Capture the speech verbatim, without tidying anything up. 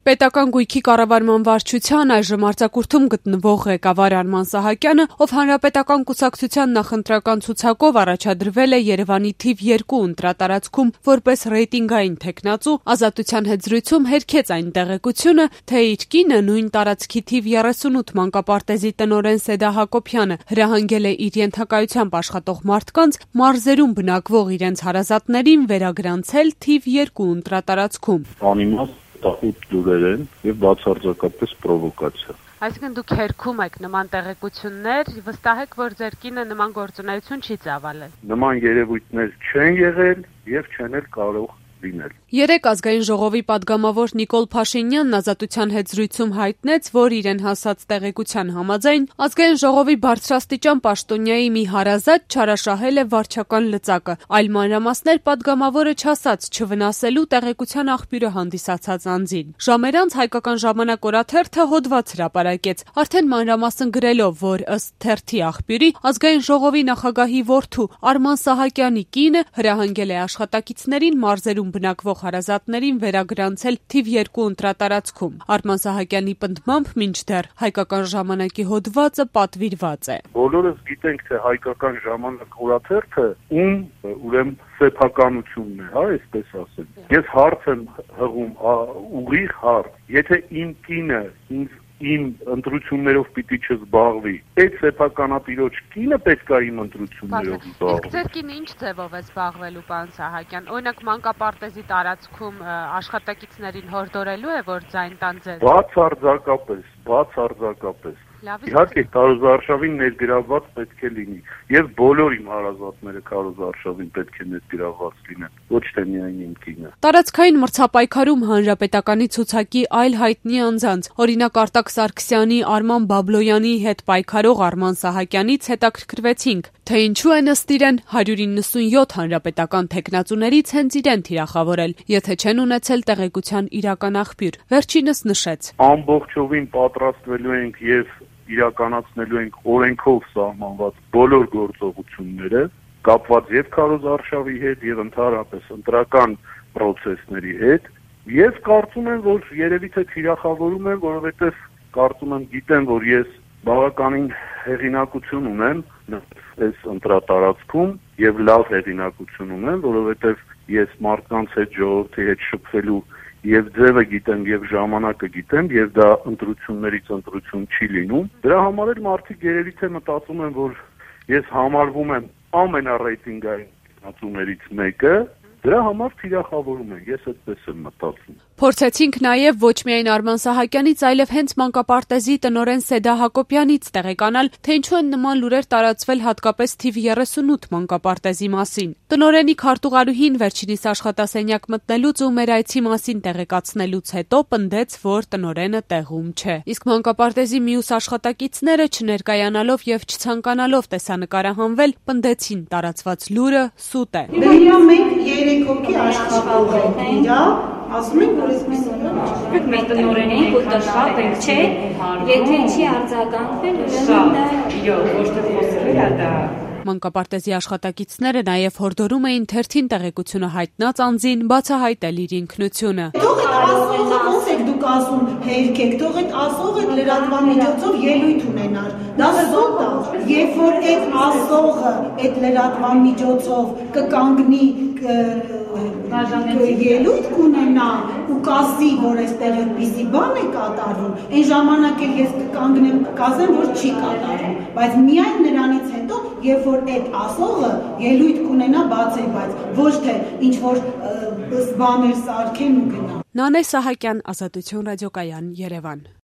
Պետական գույքի կառավարման վարչության այժմ արձակուրդում գտնվող ղեկավար Արման Սահակյանը, ով հանրապետական կուսակցության նախընտրական ցուցակով առաջադրվել է Երևանի թիվ երկու ընտրատարածքում որպես ռեյտինգային թեկնածու, Ազատության հետ զրույցում հերքեց այն տեղեկությունը, թե իր կինը նույն տարածքի թիվ երեսունութ մանկապարտեզի տնօրեն Սեդա Հակոբյանը հրահանգել է իր ենթակայությամբ աշխատող մարդկանց մարզերում բնակվող իրենց հարազատներին վերագրանցել թիվ երկու ընտրատարածքում։ Տախուտ դուրեր են և բացարձակապես պրովոկացիա։ Այսինքն դուք հերքում եք նման տեղեկություններ, վստահ եք, որ ձեր կինը նման գործունեություն չի ծավալել։ Նման երևույթներ չեն եղել և չեն էլ կարող լինել։ Երեկ ազգային ժողովի պատգամավոր Նիկոլ Փաշինյանն Ազատության հետ զրույցում հայտնեց, որ իրեն հասած տեղեկության համաձայն ազգային ժողովի բարձրաստիճան պաշտոնյայի մի հարազատ չարաշահել է վարչական լծակը, այլ մանրամասներ պատգամավորը չասաց չվնասելու տեղեկության աղբյուրը հանդիսացած անձին։ Ժամեր անց Հայկական ժամանակ օրաթերթը հոդված հրապարակեց, արդեն մանրամասն գրելով, որ ըստ թերթի աղբյուրի ազգային ժողովի նախագահի որդու Արման Սահակյանի կինը հրահանգել է աշխատակիցներին մարզերում բնակվող հարազատներին վերագրանցել թիվ երկու ընտրատարածքում։ Արման Սահակյանի պնդմամբ մինչդեռ Հայկական ժամանակի հոդվածը պատվիրված է։ Բոլորս գիտենք, թե Հայկական ժամանակ օրաթերթը ում ուրեմն սեփականությունն է, հա, այսպես ասեմ։ Ես հարց եմ հղում, ուղիղ հարց, եթե իմ կինը ինձ իմ ընտրություններով պիտի չզբաղվի, այդ սեփականատիրոջ կինը պետք է իմ ընտրություններով զբաղվի։ Ձեր կինը ինչ ձևով է զբաղվելու, պարոն Սահակյան։ Օրինակ մանկապարտեզի տարածքում աշխատակիցներին հորդորելու է, որ ձայն տան ձեզ։ Բացարձակապես, բացարձակապես։ Իհարկե քարոզարշավին ներգրավված պետք է լինի եւ բոլոր իմ հարազատները քարոզարշավին պետք է ներգրավված լինեն, ոչ թե միայն իմ կինը։ Տարածքային մրցապայքարում հանրապետականի ցուցակի այլ հայտնի անձանց, օրինակ Արտակ Սարգսյանի, Արման Բաբլոյանի հետ պայքարող Արման Սահակյանից հետաքրքրվեցինք, թե ինչու են ըստ իրեն հարյուր իննսունյոթ հանրապետական թեկնածուներից հենց իրեն թիրախավորել, եթե չեն ունեցել տեղեկության իրական աղբյուր։ Վերջինս նշեց. Ամբողջովին պատրաստվելու ենք եւ իրականացնելու ենք օրենքով սահմանված բոլոր գործողությունները, կապված եւ քարոզարշավի հետ եւ ընդհանրապես ընտրական process-ների հետ, եւ կարծում եմ, որ երևի թե թիրախավորում եմ, որովհետեւ կարծում եմ գիտեմ, որ ես բավականին հեղինակություն ունեմ այս ընտրատարածքում եւ լավ հեղինակություն ունեմ, որովհետեւ ես մարդկանց հետ, ժողովրդի հետ շփվելու եւ ձևը գիտեմ եւ ժամանակը գիտեմ եւ դա ընտրություններից ընտրություն չի լինում։ Դրա համար էլ մարդիկ երևի թե մտածում են, որ ես համարվում եմ ամենառեյտինգային տեխնացուներից մեկը, դրա համար թիրախավորում են, ես այդպես եմ մտածում։ Փորձեցինք նաև ոչ միայն Արման Սահակյանից, այլև հենց մանկապարտեզի տնօրեն Սեդա Հակոբյանից տեղեկանալ, թե ինչու են նման լուրեր տարածվել հատկապես թիվ երեսունութ մանկապարտեզի մասին։ Տնօրենի քարտուղարուհին վերջինիս աշխատասենյակ մտնելուց ու մեր այցի մասին տեղեկացնելուց հետո պնդեց, որ տնօրենը տեղում չէ։ Իսկ մանկապարտեզի մյուս աշխատակիցները չներկայանալով եւ չցանկանալով տեսանկարահանվել, պնդեցին տարածված լուրը սուտ է։ Դրա մենք երեք հոգի աշխատող ենք իրա, ասում ենք, որ այսպես է։ Մենք տնօրենին կուտաշապ ենք, չէ, եթե չի արձագանքվել, ուրեմն դա իո, ոչ թե խոսել է դա։ Մանկապարտեզի աշխատակիցները նաև հորդորում էին թերթին տեղեկությունը հայտնած անձին բացահայտել իր ինքնությունը։ Թող այդ ասողը ոնց եք դուք ասում հերքեք, թող այդ ասողը լրատվության միջոցով ելույթ ունենար։ Դա սուտ է, երբ որ այդ ասողը այդ լրատվության միջոցով կկանգնի ելույթ կունենա ու կասի, որ այստեղ այդպիսի բան է կատարվում, այն ժամանակ էլ ես կկանգնեմ, կասեմ, որ չի կատարվում, բայց միայն նրանից հետո, երբ որ այդ ասողը ելույթ կունենա բացել, բայց ոչ թե ինչ որ բաներ սարքեն ու գնա։ Նանե Սահակյան, Ազատություն ռադիոկայան, Երևան։